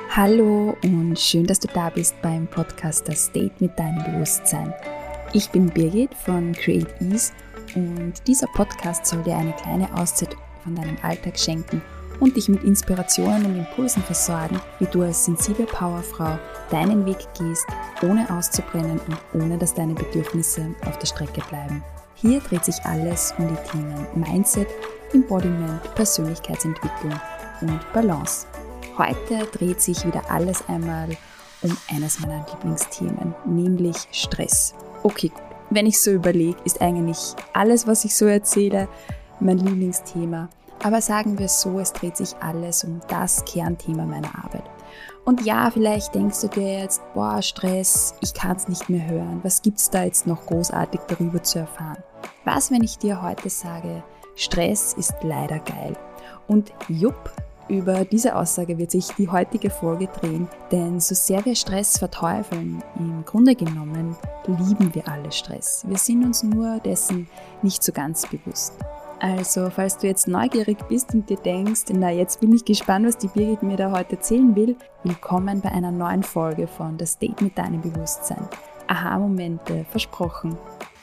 Hallo und schön, dass du da bist beim Podcast Das Date mit deinem Bewusstsein. Ich bin Birgit von Create Ease und dieser Podcast soll dir eine kleine Auszeit von deinem Alltag schenken und dich mit Inspirationen und Impulsen versorgen, wie du als sensible Powerfrau deinen Weg gehst, ohne auszubrennen und ohne dass deine Bedürfnisse auf der Strecke bleiben. Hier dreht sich alles um die Themen Mindset, Embodiment, Persönlichkeitsentwicklung und Balance. Heute dreht sich wieder alles einmal um eines meiner Lieblingsthemen, nämlich Stress. Okay, wenn ich so überlege, ist eigentlich alles, was ich so erzähle, mein Lieblingsthema. Aber sagen wir es so, es dreht sich alles um das Kernthema meiner Arbeit. Und ja, vielleicht denkst du dir jetzt, Stress, ich kann es nicht mehr hören. Was gibt es da jetzt noch großartig darüber zu erfahren? Was, wenn ich dir heute sage, Stress ist leider geil? Und jupp, über diese Aussage wird sich die heutige Folge drehen, denn so sehr wir Stress verteufeln, im Grunde genommen lieben wir alle Stress. Wir sind uns nur dessen nicht so ganz bewusst. Also, falls du jetzt neugierig bist und dir denkst, jetzt bin ich gespannt, was die Birgit mir da heute erzählen will, willkommen bei einer neuen Folge von Das Date mit deinem Bewusstsein. Aha-Momente versprochen.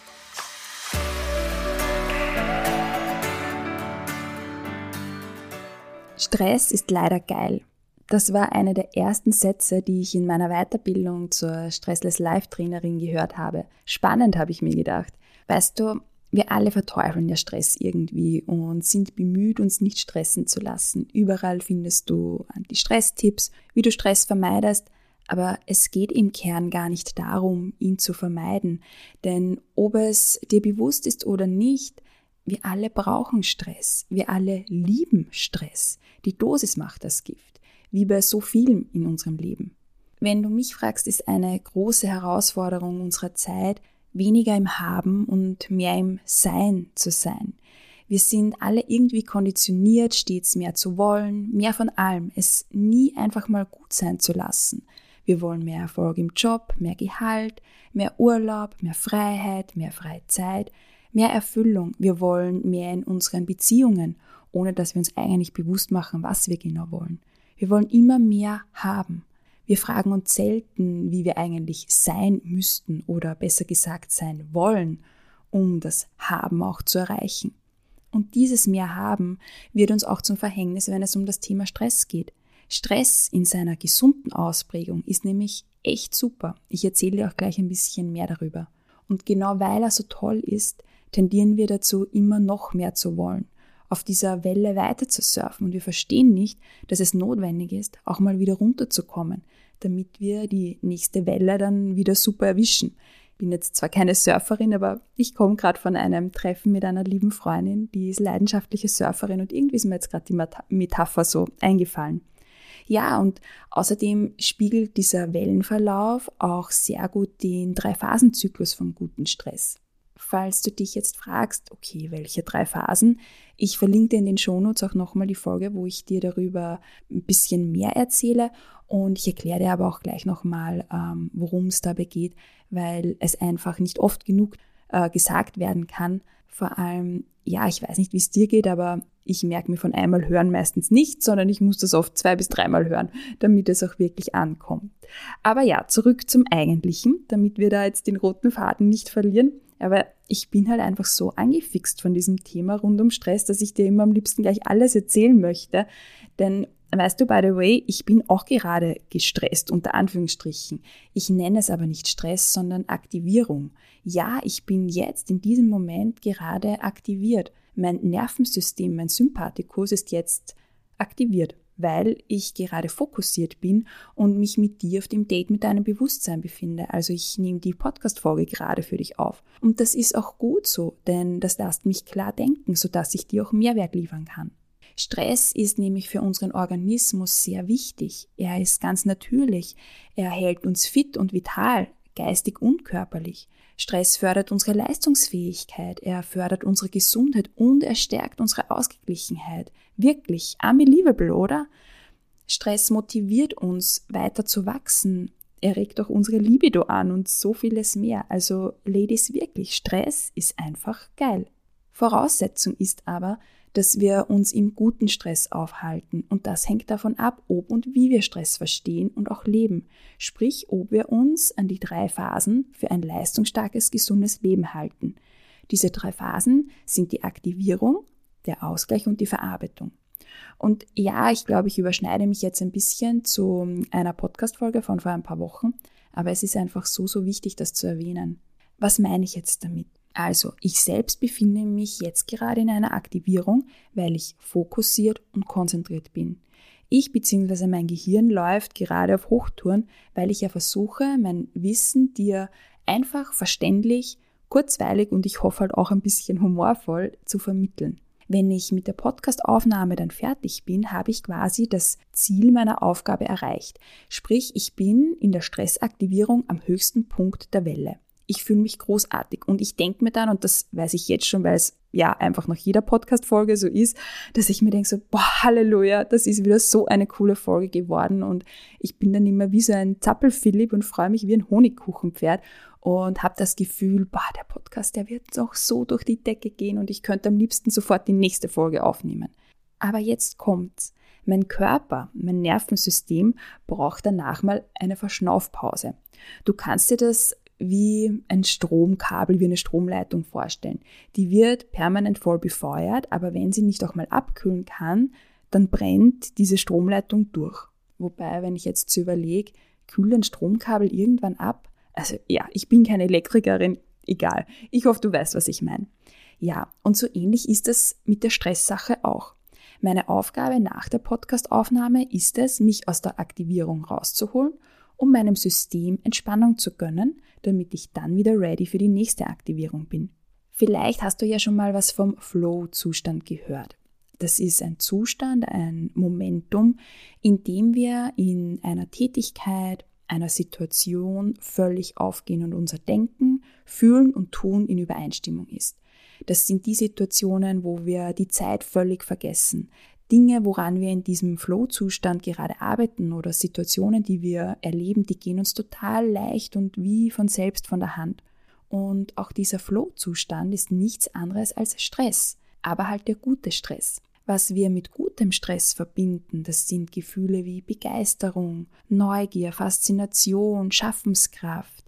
Stress ist leider geil. Das war einer der ersten Sätze, die ich in meiner Weiterbildung zur Stressless Life Trainerin gehört habe. Spannend, habe ich mir gedacht. Weißt du, wir alle verteufeln ja Stress irgendwie und sind bemüht, uns nicht stressen zu lassen. Überall findest du Anti-Stress-Tipps, wie du Stress vermeidest, aber es geht im Kern gar nicht darum, ihn zu vermeiden. Denn ob es dir bewusst ist oder nicht, wir alle brauchen Stress, wir alle lieben Stress. Die Dosis macht das Gift, wie bei so vielem in unserem Leben. Wenn du mich fragst, ist eine große Herausforderung unserer Zeit, weniger im Haben und mehr im Sein zu sein. Wir sind alle irgendwie konditioniert, stets mehr zu wollen, mehr von allem, es nie einfach mal gut sein zu lassen. Wir wollen mehr Erfolg im Job, mehr Gehalt, mehr Urlaub, mehr Freiheit, mehr freie Zeit, mehr Erfüllung. Wir wollen mehr in unseren Beziehungen, ohne dass wir uns eigentlich bewusst machen, was wir genau wollen. Wir wollen immer mehr haben. Wir fragen uns selten, wie wir eigentlich sein müssten oder besser gesagt sein wollen, um das Haben auch zu erreichen. Und dieses mehr Haben wird uns auch zum Verhängnis, wenn es um das Thema Stress geht. Stress in seiner gesunden Ausprägung ist nämlich echt super. Ich erzähle dir auch gleich ein bisschen mehr darüber. Und genau weil er so toll ist, tendieren wir dazu, immer noch mehr zu wollen, auf dieser Welle weiter zu surfen. Und wir verstehen nicht, dass es notwendig ist, auch mal wieder runterzukommen, damit wir die nächste Welle dann wieder super erwischen. Ich bin jetzt zwar keine Surferin, aber ich komme gerade von einem Treffen mit einer lieben Freundin, die ist leidenschaftliche Surferin und irgendwie ist mir jetzt gerade die Metapher so eingefallen. Ja, und außerdem spiegelt dieser Wellenverlauf auch sehr gut den 3-Phasen-Zyklus vom guten Stress. Falls du dich jetzt fragst, okay, welche 3 Phasen? Ich verlinke dir in den Shownotes auch nochmal die Folge, wo ich dir darüber ein bisschen mehr erzähle und ich erkläre dir aber auch gleich nochmal, worum es dabei geht, weil es einfach nicht oft genug gesagt werden kann. Vor allem, ja, ich weiß nicht, wie es dir geht, aber ich merke mir von einmal hören meistens nicht, sondern ich muss das oft 2 bis 3 Mal hören, damit es auch wirklich ankommt. Aber ja, zurück zum Eigentlichen, damit wir da jetzt den roten Faden nicht verlieren. Aber ich bin halt einfach so angefixt von diesem Thema rund um Stress, dass ich dir immer am liebsten gleich alles erzählen möchte. Denn, weißt du, by the way, ich bin auch gerade gestresst, unter Anführungsstrichen. Ich nenne es aber nicht Stress, sondern Aktivierung. Ja, ich bin jetzt in diesem Moment gerade aktiviert. Mein Nervensystem, mein Sympathikus ist jetzt aktiviert, weil ich gerade fokussiert bin und mich mit dir auf dem Date mit deinem Bewusstsein befinde. Also ich nehme die Podcast-Folge gerade für dich auf. Und das ist auch gut so, denn das lässt mich klar denken, sodass ich dir auch Mehrwert liefern kann. Stress ist nämlich für unseren Organismus sehr wichtig. Er ist ganz natürlich. Er hält uns fit und vital, geistig und körperlich. Stress fördert unsere Leistungsfähigkeit, er fördert unsere Gesundheit und er stärkt unsere Ausgeglichenheit. Wirklich unbelievable, oder? Stress motiviert uns, weiter zu wachsen. Er regt auch unsere Libido an und so vieles mehr. Also, Ladies, wirklich, Stress ist einfach geil. Voraussetzung ist aber, dass wir uns im guten Stress aufhalten. Und das hängt davon ab, ob und wie wir Stress verstehen und auch leben. Sprich, ob wir uns an die 3 Phasen für ein leistungsstarkes, gesundes Leben halten. Diese 3 Phasen sind die Aktivierung, der Ausgleich und die Verarbeitung. Und ja, ich glaube, ich überschneide mich jetzt ein bisschen zu einer Podcast-Folge von vor ein paar Wochen, aber es ist einfach so wichtig, das zu erwähnen. Was meine ich jetzt damit? Also, ich selbst befinde mich jetzt gerade in einer Aktivierung, weil ich fokussiert und konzentriert bin. Ich bzw. mein Gehirn läuft gerade auf Hochtouren, weil ich ja versuche, mein Wissen dir einfach verständlich, kurzweilig und ich hoffe halt auch ein bisschen humorvoll zu vermitteln. Wenn ich mit der Podcast-Aufnahme dann fertig bin, habe ich quasi das Ziel meiner Aufgabe erreicht. Sprich, ich bin in der Stressaktivierung am höchsten Punkt der Welle. Ich fühle mich großartig und ich denke mir dann, und das weiß ich jetzt schon, weil es ja einfach nach jeder Podcast-Folge so ist, dass ich mir denke so, boah, Halleluja, das ist wieder so eine coole Folge geworden und ich bin dann immer wie so ein Zappel-Philipp und freue mich wie ein Honigkuchenpferd und habe das Gefühl, boah, der Podcast, der wird auch so durch die Decke gehen und ich könnte am liebsten sofort die nächste Folge aufnehmen. Aber jetzt kommt's. Mein Körper, mein Nervensystem braucht danach mal eine Verschnaufpause. Du kannst dir das wie ein Stromkabel, wie eine Stromleitung vorstellen. Die wird permanent voll befeuert, aber wenn sie nicht auch mal abkühlen kann, dann brennt diese Stromleitung durch. Wobei, wenn ich jetzt so überlege, kühlt ein Stromkabel irgendwann ab? Also ja, ich bin keine Elektrikerin, egal. Ich hoffe, du weißt, was ich meine. Ja, und so ähnlich ist es mit der Stresssache auch. Meine Aufgabe nach der Podcastaufnahme ist es, mich aus der Aktivierung rauszuholen, um meinem System Entspannung zu gönnen, damit ich dann wieder ready für die nächste Aktivierung bin. Vielleicht hast du ja schon mal was vom Flow-Zustand gehört. Das ist ein Zustand, ein Momentum, in dem wir in einer Tätigkeit, einer Situation völlig aufgehen und unser Denken, Fühlen und Tun in Übereinstimmung ist. Das sind die Situationen, wo wir die Zeit völlig vergessen. Dinge, woran wir in diesem Flow-Zustand gerade arbeiten oder Situationen, die wir erleben, die gehen uns total leicht und wie von selbst von der Hand. Und auch dieser Flow-Zustand ist nichts anderes als Stress, aber halt der gute Stress. Was wir mit gutem Stress verbinden, das sind Gefühle wie Begeisterung, Neugier, Faszination, Schaffenskraft,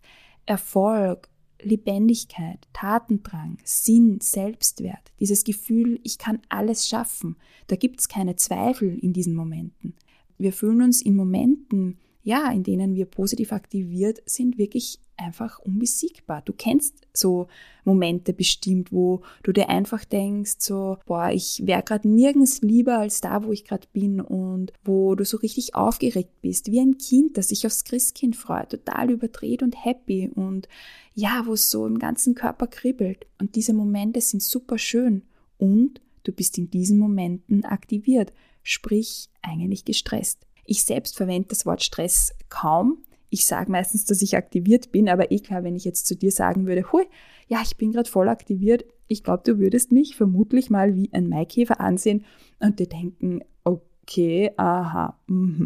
Erfolg, Lebendigkeit, Tatendrang, Sinn, Selbstwert, dieses Gefühl, ich kann alles schaffen, da gibt's keine Zweifel in diesen Momenten. Wir fühlen uns in Momenten, ja, in denen wir positiv aktiviert sind, wirklich einfach unbesiegbar. Du kennst so Momente bestimmt, wo du dir einfach denkst, so, boah, ich wäre gerade nirgends lieber als da, wo ich gerade bin und wo du so richtig aufgeregt bist, wie ein Kind, das sich aufs Christkind freut, total überdreht und happy und ja, wo es so im ganzen Körper kribbelt. Und diese Momente sind super schön und du bist in diesen Momenten aktiviert, sprich eigentlich gestresst. Ich selbst verwende das Wort Stress kaum. Ich sage meistens, dass ich aktiviert bin, aber klar, wenn ich jetzt zu dir sagen würde, hui, ja, ich bin gerade voll aktiviert, ich glaube, du würdest mich vermutlich mal wie ein Maikäfer ansehen und dir denken, okay, aha,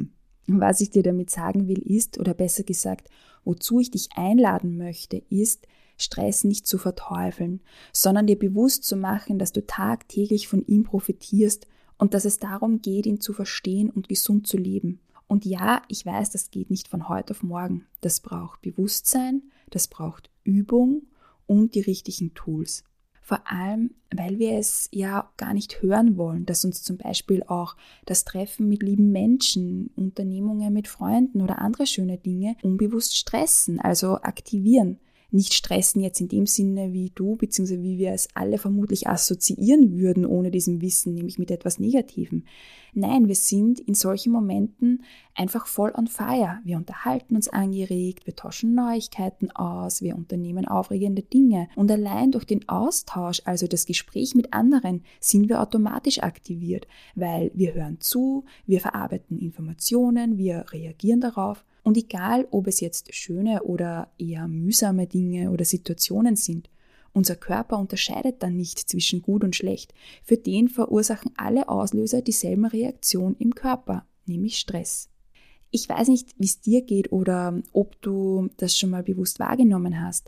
Was ich dir damit sagen will ist, oder besser gesagt, wozu ich dich einladen möchte, ist, Stress nicht zu verteufeln, sondern dir bewusst zu machen, dass du tagtäglich von ihm profitierst und dass es darum geht, ihn zu verstehen und gesund zu leben. Und ja, ich weiß, das geht nicht von heute auf morgen. Das braucht Bewusstsein, das braucht Übung und die richtigen Tools. Vor allem, weil wir es ja gar nicht hören wollen, dass uns zum Beispiel auch das Treffen mit lieben Menschen, Unternehmungen mit Freunden oder andere schöne Dinge unbewusst stressen, also aktivieren. Nicht stressen jetzt in dem Sinne wie du, beziehungsweise wie wir es alle vermutlich assoziieren würden ohne diesem Wissen, nämlich mit etwas Negativem. Nein, wir sind in solchen Momenten einfach voll on fire. Wir unterhalten uns angeregt, wir tauschen Neuigkeiten aus, wir unternehmen aufregende Dinge. Und allein durch den Austausch, also das Gespräch mit anderen, sind wir automatisch aktiviert, weil wir hören zu, wir verarbeiten Informationen, wir reagieren darauf. Und egal, ob es jetzt schöne oder eher mühsame Dinge oder Situationen sind, unser Körper unterscheidet dann nicht zwischen gut und schlecht. Für den verursachen alle Auslöser dieselbe Reaktion im Körper, nämlich Stress. Ich weiß nicht, wie es dir geht oder ob du das schon mal bewusst wahrgenommen hast,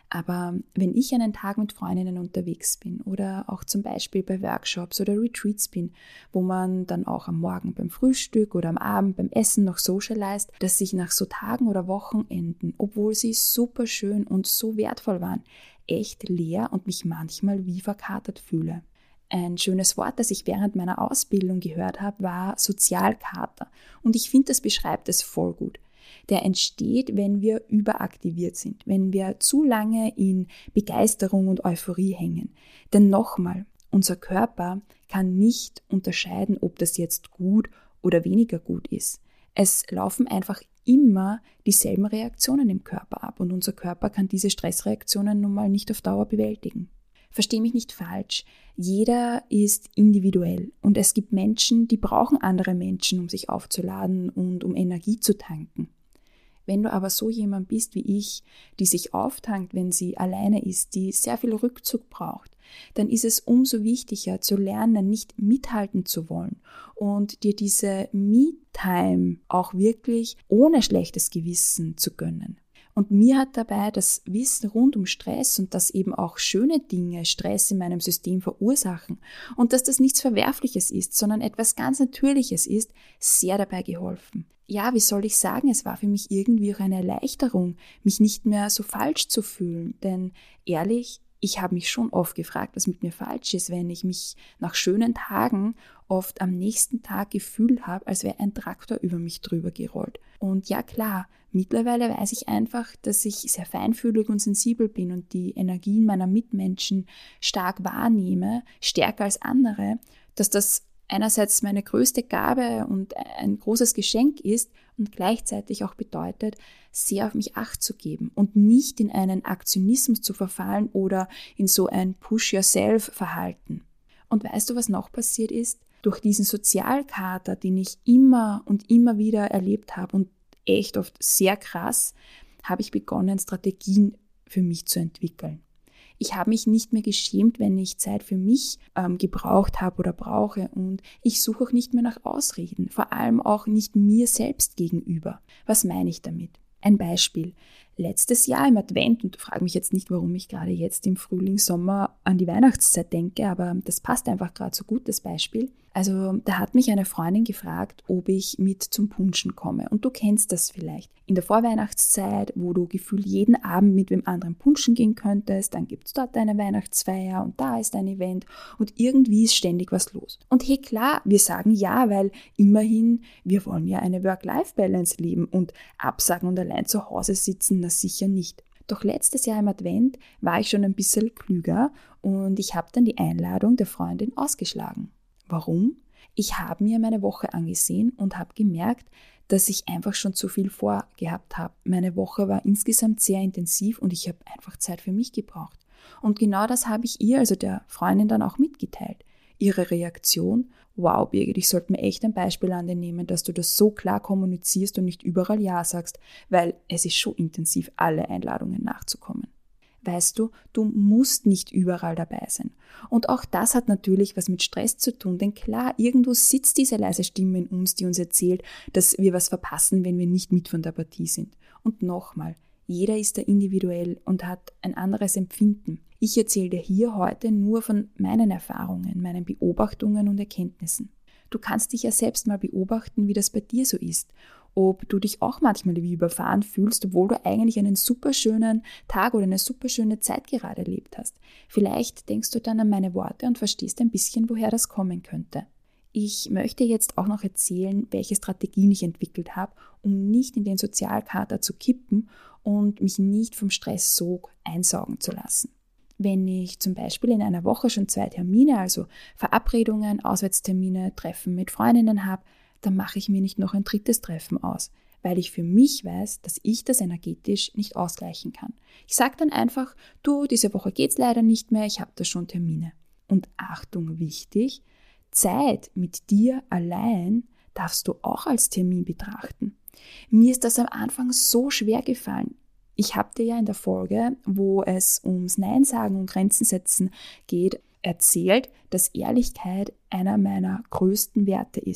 Aber wenn ich einen Tag mit Freundinnen unterwegs bin oder auch zum Beispiel bei Workshops oder Retreats bin, wo man dann auch am Morgen beim Frühstück oder am Abend beim Essen noch socialized, dass ich nach so Tagen oder Wochenenden, obwohl sie super schön und so wertvoll waren, echt leer und mich manchmal wie verkatert fühle. Ein schönes Wort, das ich während meiner Ausbildung gehört habe, war Sozialkater. Und ich finde, das beschreibt es voll gut. Der entsteht, wenn wir überaktiviert sind, wenn wir zu lange in Begeisterung und Euphorie hängen. Denn nochmal, unser Körper kann nicht unterscheiden, ob das jetzt gut oder weniger gut ist. Es laufen einfach immer dieselben Reaktionen im Körper ab und unser Körper kann diese Stressreaktionen nun mal nicht auf Dauer bewältigen. Versteh mich nicht falsch, jeder ist individuell und es gibt Menschen, die brauchen andere Menschen, um sich aufzuladen und um Energie zu tanken. Wenn du aber so jemand bist wie ich, die sich auftankt, wenn sie alleine ist, die sehr viel Rückzug braucht, dann ist es umso wichtiger zu lernen, nicht mithalten zu wollen und dir diese Me-Time auch wirklich ohne schlechtes Gewissen zu gönnen. Und mir hat dabei das Wissen rund um Stress und dass eben auch schöne Dinge Stress in meinem System verursachen und dass das nichts Verwerfliches ist, sondern etwas ganz Natürliches ist, sehr dabei geholfen. Ja, wie soll ich sagen, es war für mich irgendwie auch eine Erleichterung, mich nicht mehr so falsch zu fühlen, denn ehrlich, ich habe mich schon oft gefragt, was mit mir falsch ist, wenn ich mich nach schönen Tagen oft am nächsten Tag gefühlt habe, als wäre ein Traktor über mich drüber gerollt. Und ja klar, mittlerweile weiß ich einfach, dass ich sehr feinfühlig und sensibel bin und die Energien meiner Mitmenschen stark wahrnehme, stärker als andere, dass das einerseits meine größte Gabe und ein großes Geschenk ist und gleichzeitig auch bedeutet, sehr auf mich Acht zu geben und nicht in einen Aktionismus zu verfallen oder in so ein Push-Yourself-Verhalten. Und weißt du, was noch passiert ist? Durch diesen Sozialkater, den ich immer und immer wieder erlebt habe und echt oft sehr krass, habe ich begonnen, Strategien für mich zu entwickeln. Ich habe mich nicht mehr geschämt, wenn ich Zeit für mich gebraucht habe oder brauche und ich suche auch nicht mehr nach Ausreden, vor allem auch nicht mir selbst gegenüber. Was meine ich damit? Ein Beispiel. Letztes Jahr im Advent, und frage mich jetzt nicht, warum ich gerade jetzt im Frühling, Sommer an die Weihnachtszeit denke, aber das passt einfach gerade so gut, das Beispiel. Also da hat mich eine Freundin gefragt, ob ich mit zum Punschen komme. Und du kennst das vielleicht. In der Vorweihnachtszeit, wo du gefühlt jeden Abend mit wem anderen punschen gehen könntest, dann gibt es dort eine Weihnachtsfeier und da ist ein Event und irgendwie ist ständig was los. Und hey klar, wir sagen ja, weil immerhin, wir wollen ja eine Work-Life-Balance leben und absagen und allein zu Hause sitzen, das sicher nicht. Doch letztes Jahr im Advent war ich schon ein bisschen klüger und ich habe dann die Einladung der Freundin ausgeschlagen. Warum? Ich habe mir meine Woche angesehen und habe gemerkt, dass ich einfach schon zu viel vorgehabt habe. Meine Woche war insgesamt sehr intensiv und ich habe einfach Zeit für mich gebraucht. Und genau das habe ich ihr, also der Freundin, dann auch mitgeteilt. Ihre Reaktion: Wow, Birgit, ich sollte mir echt ein Beispiel an dir nehmen, dass du das so klar kommunizierst und nicht überall Ja sagst, weil es ist schon intensiv, alle Einladungen nachzukommen. Weißt du, du musst nicht überall dabei sein. Und auch das hat natürlich was mit Stress zu tun, denn klar, irgendwo sitzt diese leise Stimme in uns, die uns erzählt, dass wir was verpassen, wenn wir nicht mit von der Partie sind. Und nochmal, jeder ist da individuell und hat ein anderes Empfinden. Ich erzähle dir hier heute nur von meinen Erfahrungen, meinen Beobachtungen und Erkenntnissen. Du kannst dich ja selbst mal beobachten, wie das bei dir so ist. Ob du dich auch manchmal wie überfahren fühlst, obwohl du eigentlich einen superschönen Tag oder eine superschöne Zeit gerade erlebt hast. Vielleicht denkst du dann an meine Worte und verstehst ein bisschen, woher das kommen könnte. Ich möchte jetzt auch noch erzählen, welche Strategien ich entwickelt habe, um nicht in den Sozialkater zu kippen und mich nicht vom Stresssog einsaugen zu lassen. Wenn ich zum Beispiel in einer Woche schon 2 Termine, also Verabredungen, Auswärtstermine, Treffen mit Freundinnen habe, dann mache ich mir nicht noch ein 3. Treffen aus, weil ich für mich weiß, dass ich das energetisch nicht ausgleichen kann. Ich sage dann einfach, du, diese Woche geht's leider nicht mehr, ich habe da schon Termine. Und Achtung, wichtig, Zeit mit dir allein darfst du auch als Termin betrachten. Mir ist das am Anfang so schwer gefallen. Ich habe dir ja in der Folge, wo es ums Nein sagen und Grenzen setzen geht, erzählt, dass Ehrlichkeit einer meiner größten Werte ist.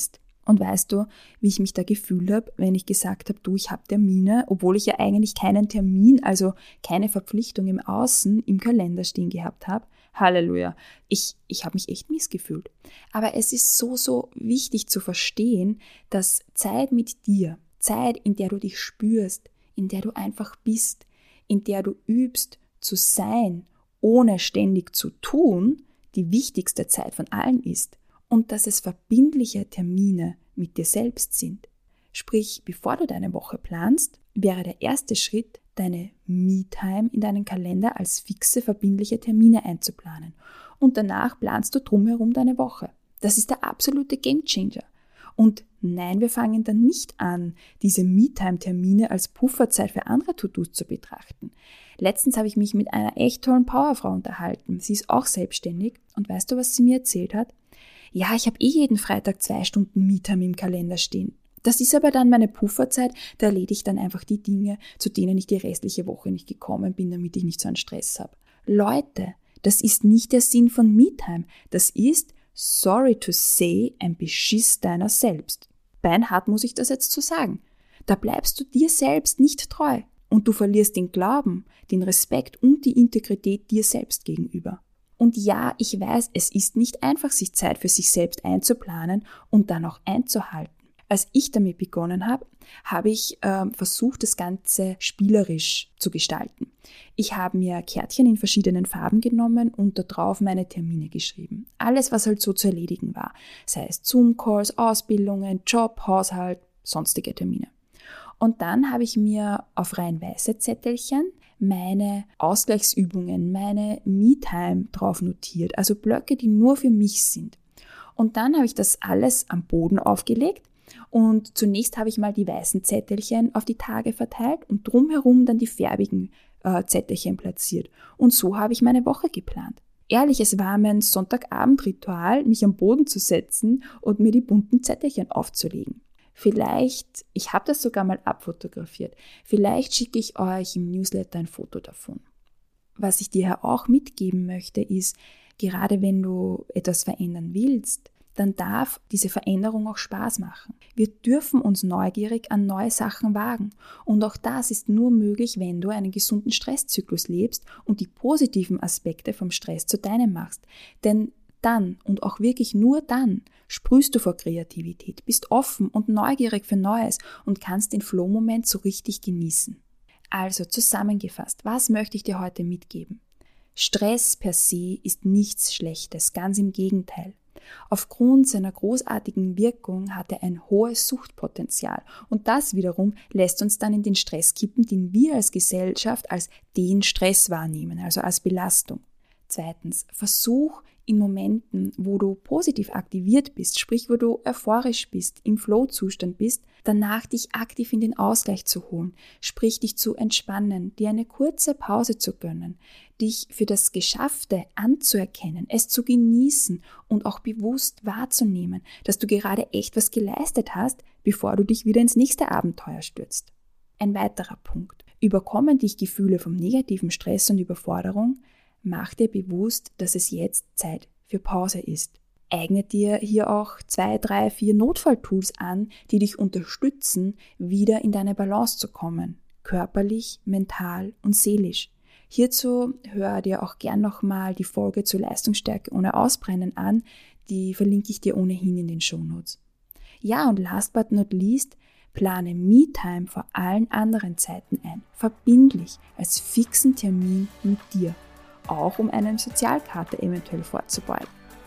Und weißt du, wie ich mich da gefühlt habe, wenn ich gesagt habe, du, ich habe Termine, obwohl ich ja eigentlich keinen Termin, also keine Verpflichtung im Außen im Kalender stehen gehabt habe? Halleluja. Ich habe mich echt mies gefühlt. Aber es ist so wichtig zu verstehen, dass Zeit mit dir, Zeit, in der du dich spürst, in der du einfach bist, in der du übst zu sein, ohne ständig zu tun, die wichtigste Zeit von allen ist. Und dass es verbindliche Termine mit dir selbst sind. Sprich, bevor du deine Woche planst, wäre der erste Schritt, deine Me-Time in deinen Kalender als fixe, verbindliche Termine einzuplanen. Und danach planst du drumherum deine Woche. Das ist der absolute Gamechanger. Und nein, wir fangen dann nicht an, diese Me-Time-Termine als Pufferzeit für andere To-Dos zu betrachten. Letztens habe ich mich mit einer echt tollen Powerfrau unterhalten. Sie ist auch selbstständig und weißt du, was sie mir erzählt hat? Ja, ich habe jeden Freitag 2 Stunden Me-Time im Kalender stehen. Das ist aber dann meine Pufferzeit, da erledige ich dann einfach die Dinge, zu denen ich die restliche Woche nicht gekommen bin, damit ich nicht so einen Stress habe. Leute, das ist nicht der Sinn von Me-Time. Das ist, sorry to say, ein Beschiss deiner selbst. Beinhart muss ich das jetzt so sagen. Da bleibst du dir selbst nicht treu und du verlierst den Glauben, den Respekt und die Integrität dir selbst gegenüber. Und ja, ich weiß, es ist nicht einfach, sich Zeit für sich selbst einzuplanen und dann auch einzuhalten. Als ich damit begonnen habe, habe ich versucht, das Ganze spielerisch zu gestalten. Ich habe mir Kärtchen in verschiedenen Farben genommen und darauf meine Termine geschrieben. Alles, was halt so zu erledigen war. Sei es Zoom-Calls, Ausbildungen, Job, Haushalt, sonstige Termine. Und dann habe ich mir auf rein weiße Zettelchen meine Ausgleichsübungen, meine Me-Time drauf notiert, also Blöcke, die nur für mich sind. Und dann habe ich das alles am Boden aufgelegt und zunächst habe ich mal die weißen Zettelchen auf die Tage verteilt und drumherum dann die färbigen Zettelchen platziert. Und so habe ich meine Woche geplant. Ehrlich, es war mein Sonntagabendritual, mich am Boden zu setzen und mir die bunten Zettelchen aufzulegen. Vielleicht, ich habe das sogar mal abfotografiert, vielleicht schicke ich euch im Newsletter ein Foto davon. Was ich dir hier auch mitgeben möchte, ist, gerade wenn du etwas verändern willst, dann darf diese Veränderung auch Spaß machen. Wir dürfen uns neugierig an neue Sachen wagen. Und auch das ist nur möglich, wenn du einen gesunden Stresszyklus lebst und die positiven Aspekte vom Stress zu deinem machst. Denn dann und auch wirklich nur dann sprühst du vor Kreativität, bist offen und neugierig für Neues und kannst den Flow-Moment so richtig genießen. Also zusammengefasst, was möchte ich dir heute mitgeben? Stress per se ist nichts Schlechtes, ganz im Gegenteil. Aufgrund seiner großartigen Wirkung hat er ein hohes Suchtpotenzial und das wiederum lässt uns dann in den Stress kippen, den wir als Gesellschaft als den Stress wahrnehmen, also als Belastung. Zweitens, versuch in Momenten, wo du positiv aktiviert bist, sprich, wo du euphorisch bist, im Flow-Zustand bist, danach dich aktiv in den Ausgleich zu holen, sprich, dich zu entspannen, dir eine kurze Pause zu gönnen, dich für das Geschaffte anzuerkennen, es zu genießen und auch bewusst wahrzunehmen, dass du gerade echt was geleistet hast, bevor du dich wieder ins nächste Abenteuer stürzt. Ein weiterer Punkt. Überkommen dich Gefühle vom negativen Stress und Überforderung? Mach dir bewusst, dass es jetzt Zeit für Pause ist. Eigne dir hier auch 2, 3, 4 Notfalltools an, die dich unterstützen, wieder in deine Balance zu kommen. Körperlich, mental und seelisch. Hierzu hör dir auch gern nochmal die Folge zur Leistungsstärke ohne Ausbrennen an. Die verlinke ich dir ohnehin in den Shownotes. Ja, und last but not least, plane Me-Time vor allen anderen Zeiten ein. Verbindlich, als fixen Termin mit dir. Auch um eine Sozialkarte eventuell vorzubeugen.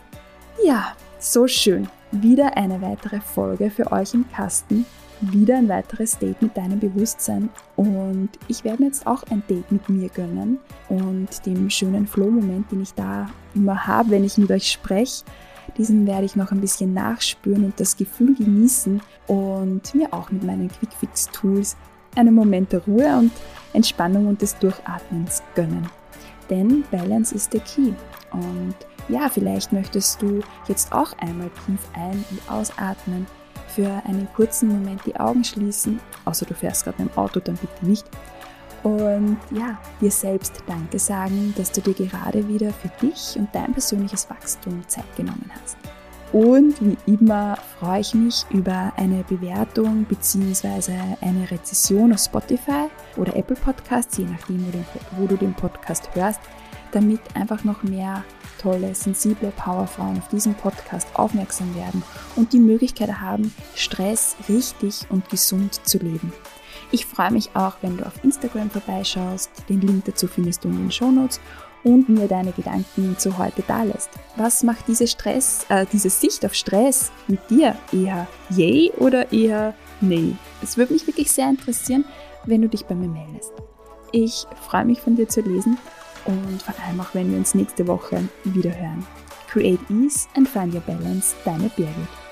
Ja, so schön. Wieder eine weitere Folge für euch im Kasten. Wieder ein weiteres Date mit deinem Bewusstsein. Und ich werde mir jetzt auch ein Date mit mir gönnen und dem schönen Flow-Moment, den ich da immer habe, wenn ich mit euch spreche, diesen werde ich noch ein bisschen nachspüren und das Gefühl genießen und mir auch mit meinen Quick-Fix-Tools einen Moment der Ruhe und Entspannung und des Durchatmens gönnen. Denn Balance ist der Key. Und ja, vielleicht möchtest du jetzt auch einmal tief ein- und ausatmen, für einen kurzen Moment die Augen schließen, außer du fährst gerade mit dem Auto, dann bitte nicht. Und ja, dir selbst Danke sagen, dass du dir gerade wieder für dich und dein persönliches Wachstum Zeit genommen hast. Und wie immer freue ich mich über eine Bewertung bzw. eine Rezession auf Spotify oder Apple Podcasts, je nachdem, wo du den Podcast hörst, damit einfach noch mehr tolle, sensible Powerfrauen auf diesen Podcast aufmerksam werden und die Möglichkeit haben, Stress richtig und gesund zu leben. Ich freue mich auch, wenn du auf Instagram vorbeischaust. Den Link dazu findest du in den Shownotes und mir deine Gedanken zu heute dalässt. Was macht diese Sicht auf Stress mit dir? Eher yay oder eher nee? Es würde mich wirklich sehr interessieren, wenn du dich bei mir meldest. Ich freue mich, von dir zu lesen und vor allem auch, wenn wir uns nächste Woche wieder hören. Create Ease and Find Your Balance, deine Birgit.